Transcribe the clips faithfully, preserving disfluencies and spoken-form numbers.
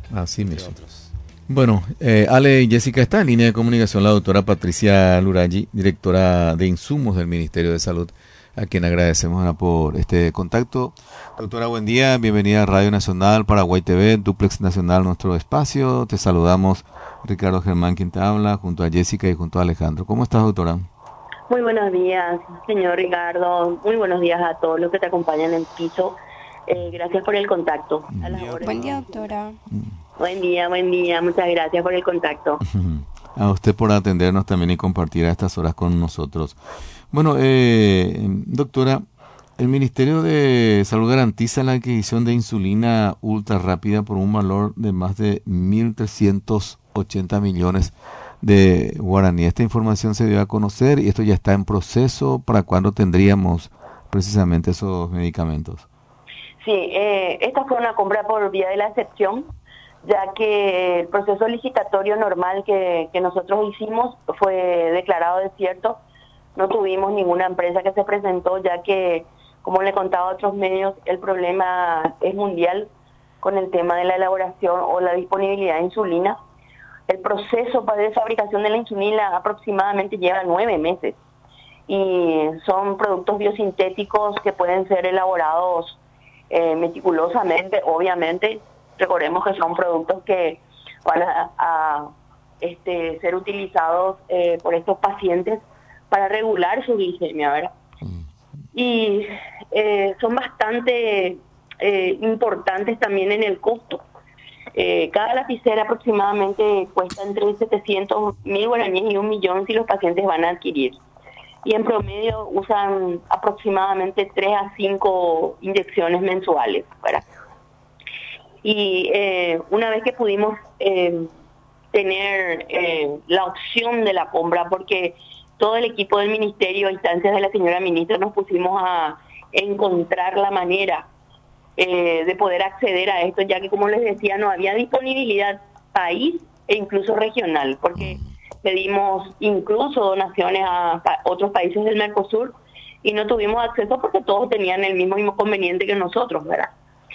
Así mismo. Bueno, eh, Ale y Jessica, está en línea de comunicación la doctora Patricia Luraggi, directora de insumos del Ministerio de Salud, a quien agradecemos Ana, por este contacto. Doctora, buen día, bienvenida a Radio Nacional, Paraguay T V, Duplex Nacional, nuestro espacio. Te saludamos, Ricardo Germán, quien te habla, junto a Jessica y junto a Alejandro. ¿Cómo estás, doctora? Muy buenos días, señor Ricardo. Muy buenos días a todos los que te acompañan en el piso. Eh, gracias por el contacto. A las horas. Buen día, doctora. Buen día, buen día. Muchas gracias por el contacto. A usted por atendernos también y compartir a estas horas con nosotros. Bueno, eh, doctora, el Ministerio de Salud garantiza la adquisición de insulina ultra rápida por un valor de más de mil trescientos ochenta millones de guaraní. Esta información se dio a conocer y esto ya está en proceso. ¿Para cuándo tendríamos precisamente esos medicamentos? Sí, eh, esta fue una compra por vía de la excepción, ya que el proceso licitatorio normal que, que nosotros hicimos fue declarado desierto. No tuvimos ninguna empresa que se presentó, ya que, como le contaba a otros medios, el problema es mundial con el tema de la elaboración o la disponibilidad de insulina. El proceso de fabricación de la insulina aproximadamente lleva nueve meses y son productos biosintéticos que pueden ser elaborados eh, meticulosamente, obviamente. Recordemos que son productos que van a, a este, ser utilizados eh, por estos pacientes para regular su glicemia, ¿verdad? Y eh, son bastante eh, importantes también en el costo. Eh, cada lapicera aproximadamente cuesta entre setecientos mil guaraníes y un millón si los pacientes van a adquirir. Y en promedio usan aproximadamente tres a cinco inyecciones mensuales, ¿verdad? Y eh, una vez que pudimos eh, tener eh, la opción de la compra, porque todo el equipo del ministerio, a instancias de la señora ministra, nos pusimos a encontrar la manera eh, de poder acceder a esto, ya que, como les decía, no había disponibilidad país e incluso regional, porque pedimos incluso donaciones a pa- otros países del Mercosur y no tuvimos acceso porque todos tenían el mismo inconveniente que nosotros, ¿verdad?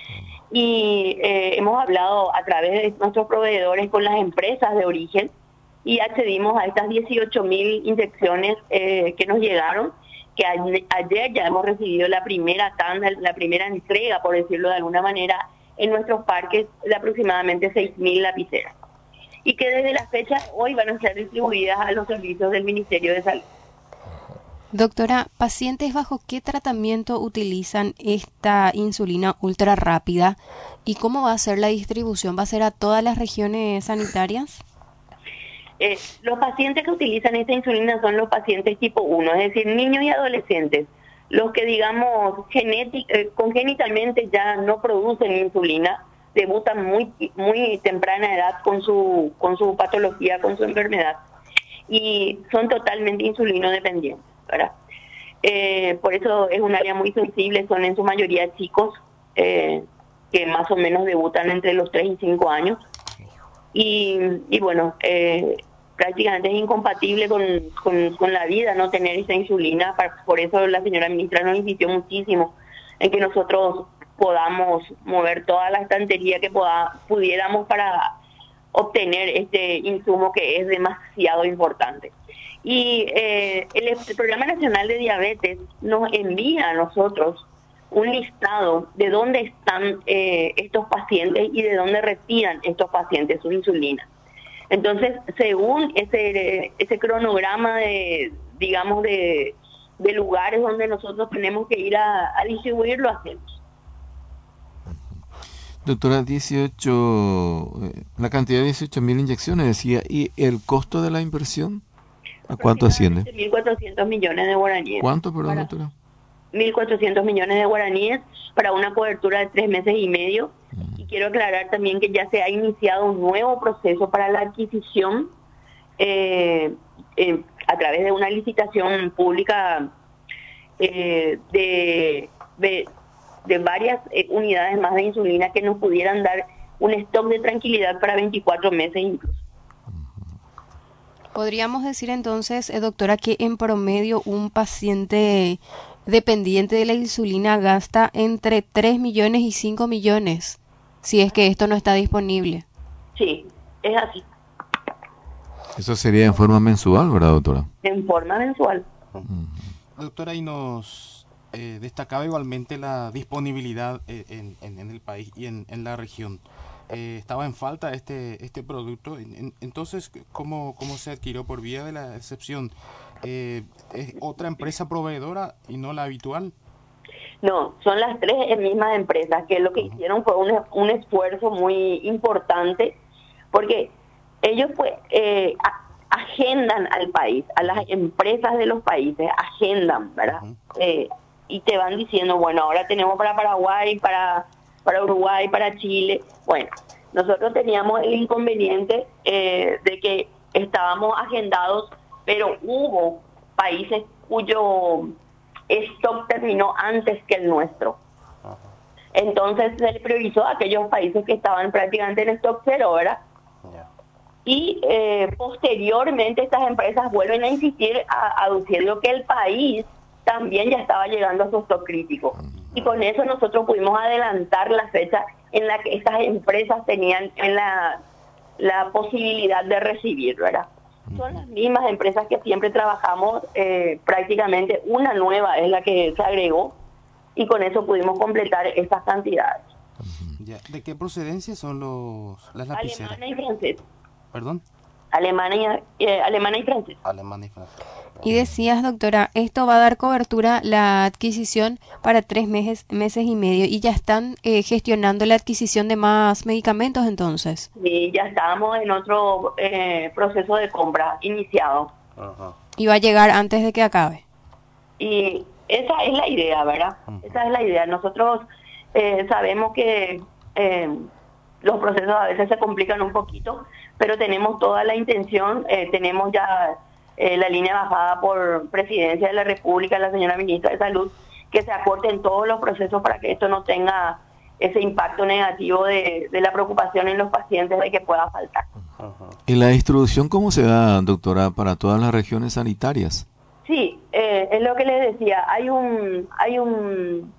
Y eh, hemos hablado a través de nuestros proveedores con las empresas de origen y accedimos a estas dieciocho mil inyecciones eh, que nos llegaron, que a, ayer ya hemos recibido la primera tanda, la primera entrega, por decirlo de alguna manera, en nuestros parques de aproximadamente seis mil lapiceras. Y que desde la fecha hoy van a ser distribuidas a los servicios del Ministerio de Salud. Doctora, ¿pacientes bajo qué tratamiento utilizan esta insulina ultra rápida y cómo va a ser la distribución? ¿Va a ser a todas las regiones sanitarias? Eh, los pacientes que utilizan esta insulina son los pacientes tipo uno, es decir, niños y adolescentes, los que, digamos, genétic, eh, congénitamente ya no producen insulina, debutan muy muy temprana edad con su con su patología, con su enfermedad, y son totalmente insulinodependientes, ¿verdad? Eh, por eso es un área muy sensible, son en su mayoría chicos eh, que más o menos debutan entre los tres y cinco años, y, y bueno, eh, prácticamente es incompatible con, con, con la vida no tener esa insulina. Por eso la señora ministra nos insistió muchísimo en que nosotros podamos mover toda la estantería que poda, pudiéramos para obtener este insumo que es demasiado importante. Y eh, el, el Programa Nacional de Diabetes nos envía a nosotros un listado de dónde están eh, estos pacientes y de dónde retiran estos pacientes su insulina. Entonces, según ese ese cronograma de, digamos, de, de lugares donde nosotros tenemos que ir a, a distribuir, lo hacemos. Doctora, dieciocho, eh, la cantidad de dieciocho mil inyecciones, decía, ¿y el costo de la inversión? ¿A cuánto asciende? mil cuatrocientos millones de guaraníes. ¿Cuánto, perdón, Para doctora? mil cuatrocientos millones de guaraníes para una cobertura de tres meses y medio. Y quiero aclarar también que ya se ha iniciado un nuevo proceso para la adquisición eh, eh, a través de una licitación pública eh, de, de, de varias eh, unidades más de insulina que nos pudieran dar un stock de tranquilidad para veinticuatro meses incluso. Podríamos decir entonces, eh, doctora, que en promedio un paciente dependiente de la insulina gasta entre tres millones y cinco millones, si es que esto no está disponible. Sí, es así. Eso sería en forma mensual, ¿verdad, doctora? En forma mensual. Uh-huh. Doctora, y nos eh, destacaba igualmente la disponibilidad en, en, en el país y en, en la región. Eh, estaba en falta este este producto. En, entonces, ¿cómo, ¿cómo se adquirió por vía de la excepción? Eh, ¿Es otra empresa proveedora y no la habitual? No, son las tres mismas empresas que lo que uh-huh. hicieron fue un, un esfuerzo muy importante, porque ellos pues eh, a, agendan al país, a las empresas de los países, agendan, ¿verdad? Uh-huh. Eh, y te van diciendo, bueno, ahora tenemos para Paraguay, para, para Uruguay, para Chile. Bueno, nosotros teníamos el inconveniente eh, de que estábamos agendados, pero hubo países cuyo stock terminó antes que el nuestro. Ajá. Entonces se le priorizó a aquellos países que estaban prácticamente en stock cero, ¿verdad? Yeah. Y eh, posteriormente estas empresas vuelven a insistir a, aduciendo que el país también ya estaba llegando a su stock crítico. Uh-huh. Y con eso nosotros pudimos adelantar la fecha en la que estas empresas tenían en la, la posibilidad de recibir, ¿verdad? Son las mismas empresas que siempre trabajamos, eh, prácticamente una nueva es la que se agregó y con eso pudimos completar esas cantidades. Ya. ¿De qué procedencia son los las lapiceras? Alemana y francesa. ¿Perdón? Alemana y, eh, alemana y francesa. Alemana y francesa. Y decías, doctora, esto va a dar cobertura la adquisición para tres meses, meses y medio y ya están eh, gestionando la adquisición de más medicamentos entonces. Sí, ya estamos en otro eh, proceso de compra iniciado. Ajá. Y va a llegar antes de que acabe. Y esa es la idea, ¿verdad? Uh-huh. Esa es la idea. Nosotros eh, sabemos que eh, los procesos a veces se complican un poquito, pero tenemos toda la intención, eh, tenemos ya eh, la línea bajada por Presidencia de la República, la señora Ministra de Salud, que se acorten todos los procesos para que esto no tenga ese impacto negativo de, de la preocupación en los pacientes de que pueda faltar. Uh-huh. ¿Y la distribución cómo se da, doctora, para todas las regiones sanitarias? Sí, eh, es lo que les decía, hay un hay un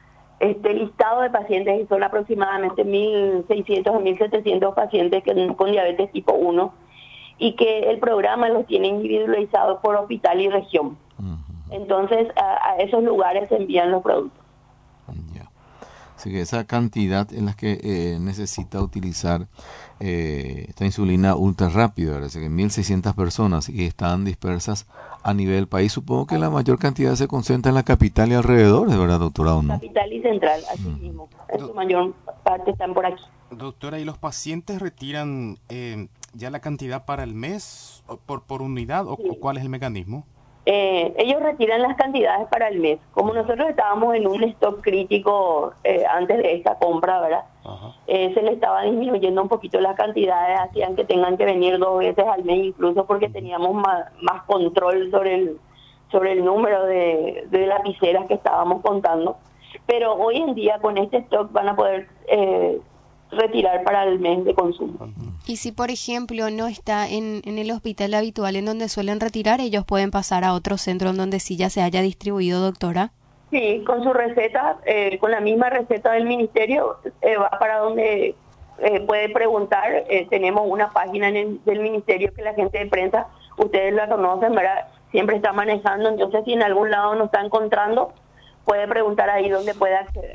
este listado de pacientes y son aproximadamente mil seiscientos a mil setecientos pacientes que, con diabetes tipo uno y que el programa los tiene individualizados por hospital y región. Uh-huh. Entonces a, a esos lugares se envían los productos. Yeah. Así que esa cantidad en la que eh, necesita utilizar eh, esta insulina ultra rápida, ¿verdad? Así que mil seiscientas personas y están dispersas a nivel país. Supongo que la mayor cantidad se concentra en la capital y alrededor, ¿de verdad, doctora, o no? Capital y central, así mm. mismo. En su mayor parte están por aquí. Doctora, ¿y los pacientes retiran eh, ya la cantidad para el mes por, por unidad o, sí. o cuál es el mecanismo? Eh, ellos retiran las cantidades para el mes. Como nosotros estábamos en un stock crítico eh, antes de esta compra, ¿verdad? Eh, se le estaba disminuyendo un poquito las cantidades, hacían que tengan que venir dos veces al mes incluso porque teníamos más, más control sobre el sobre el número de, de lapiceras que estábamos contando. Pero hoy en día con este stock van a poder eh, retirar para el mes de consumo. Y si, por ejemplo, no está en, en el hospital habitual en donde suelen retirar, ellos pueden pasar a otro centro en donde sí ya se haya distribuido, doctora. Sí, con su receta, eh, con la misma receta del ministerio, eh, va para donde eh, puede preguntar. Eh, tenemos una página en el, del ministerio que la gente de prensa, ustedes la conocen, ¿verdad? Siempre está manejando, entonces si en algún lado no está encontrando, puede preguntar ahí donde puede acceder.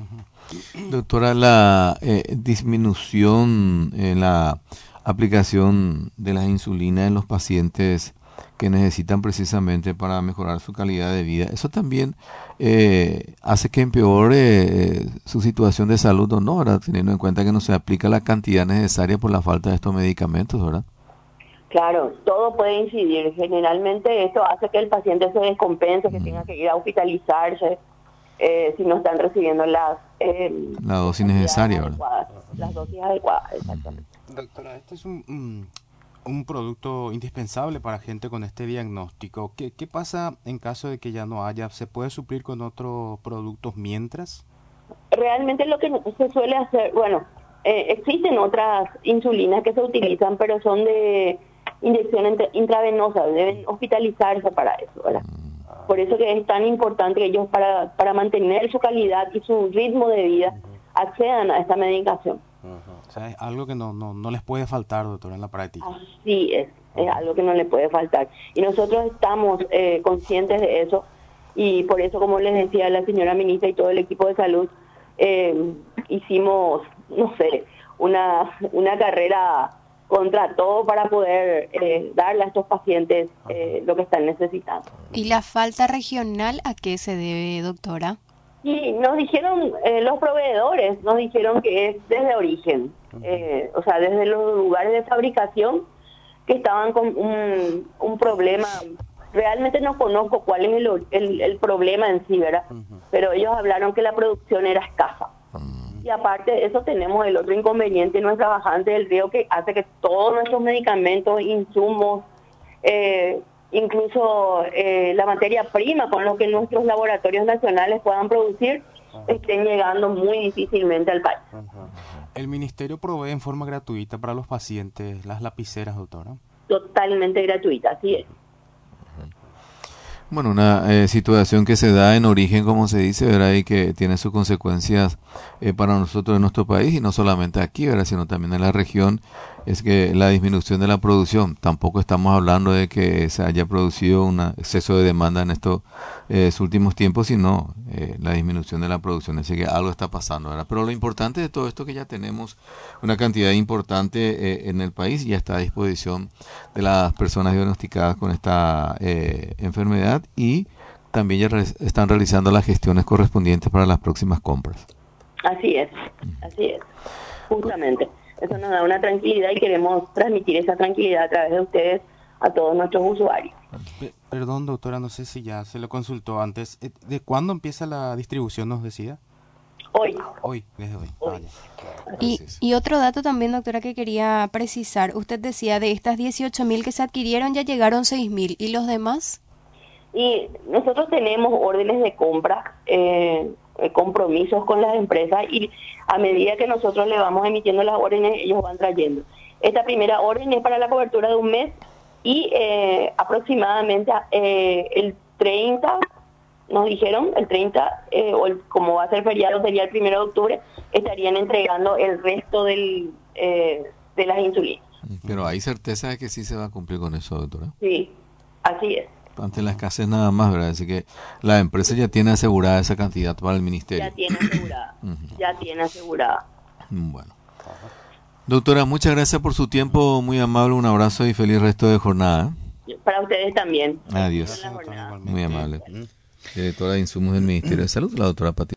Doctora, la eh, disminución en la aplicación de la insulina en los pacientes que necesitan precisamente para mejorar su calidad de vida, ¿eso también eh, hace que empeore eh, su situación de salud o no, ¿verdad? Teniendo en cuenta que no se aplica la cantidad necesaria por la falta de estos medicamentos, ¿verdad? Claro, todo puede incidir. Generalmente esto hace que el paciente se descompense, que mm. tenga que ir a hospitalizarse. Eh, si no están recibiendo las eh, la dosis necesaria, ¿verdad? Las dosis adecuadas, exactamente. Doctora, este es un, un, un producto indispensable para gente con este diagnóstico. ¿Qué, ¿Qué pasa en caso de que ya no haya? ¿Se puede suplir con otros productos mientras? Realmente lo que se suele hacer, bueno, eh, existen otras insulinas que se utilizan, pero son de inyección intravenosa, deben hospitalizarse para eso, ¿verdad? Por eso que es tan importante que ellos para, para mantener su calidad y su ritmo de vida accedan a esta medicación. O sea, es algo que no, no, no les puede faltar, doctora, en la práctica. Así es, es algo que no le puede faltar. Y nosotros estamos eh, conscientes de eso, y por eso, como les decía la señora ministra y todo el equipo de salud, eh, hicimos, no sé, una, una carrera contra todo para poder eh, darle a estos pacientes eh, lo que están necesitando. ¿Y la falta regional a qué se debe, doctora? Y nos dijeron, eh, los proveedores nos dijeron que es desde origen, eh, o sea, desde los lugares de fabricación que estaban con un, un problema. Realmente no conozco cuál es el, el, el problema en sí, ¿verdad? Pero ellos hablaron que la producción era escasa. Y aparte de eso tenemos el otro inconveniente en nuestra bajante del río, que hace que todos nuestros medicamentos, insumos, eh, incluso eh, la materia prima con lo que nuestros laboratorios nacionales puedan producir, estén llegando muy difícilmente al país. ¿El ministerio provee en forma gratuita para los pacientes las lapiceras, doctora? Totalmente gratuita, así es. Bueno, una eh, situación que se da en origen, como se dice, ¿verdad? Y que tiene sus consecuencias eh, para nosotros en nuestro país, y no solamente aquí, ¿verdad? Sino también en la región, es que la disminución de la producción. Tampoco estamos hablando de que se haya producido un exceso de demanda en estos eh, últimos tiempos, sino eh, la disminución de la producción. Así que algo está pasando, ¿verdad? Pero lo importante de todo esto es que ya tenemos una cantidad importante eh, en el país y ya está a disposición de las personas diagnosticadas con esta eh, enfermedad, y también ya re están realizando las gestiones correspondientes para las próximas compras. Así es, así es, justamente. Eso nos da una tranquilidad y queremos transmitir esa tranquilidad a través de ustedes a todos nuestros usuarios. Perdón, doctora, no sé si ya se lo consultó antes. ¿De cuándo empieza la distribución, nos decía? Hoy. Hoy, desde hoy. hoy. Ah, y, y otro dato también, doctora, que quería precisar. Usted decía, de estas dieciocho mil que se adquirieron, ya llegaron seis mil. ¿Y los demás? Y nosotros tenemos órdenes de compra, eh, compromisos con las empresas, y a medida que nosotros le vamos emitiendo las órdenes, ellos van trayendo. Esta primera orden es para la cobertura de un mes, y eh, aproximadamente eh, el treinta, nos dijeron, el treinta, eh, o el, como va a ser feriado, sería el primero de octubre, estarían entregando el resto del, eh, de las insulinas. Pero hay certeza de que sí se va a cumplir con eso, doctora. Sí, así es. Ante la escasez nada más, ¿verdad? Así que la empresa ya tiene asegurada esa cantidad para el ministerio. Ya tiene asegurada, uh-huh. ya tiene asegurada. Bueno. Doctora, muchas gracias por su tiempo, muy amable, un abrazo y feliz resto de jornada. Para ustedes también. Adiós. Muy amable. Directora de Insumos del Ministerio de Salud, la doctora Patricia.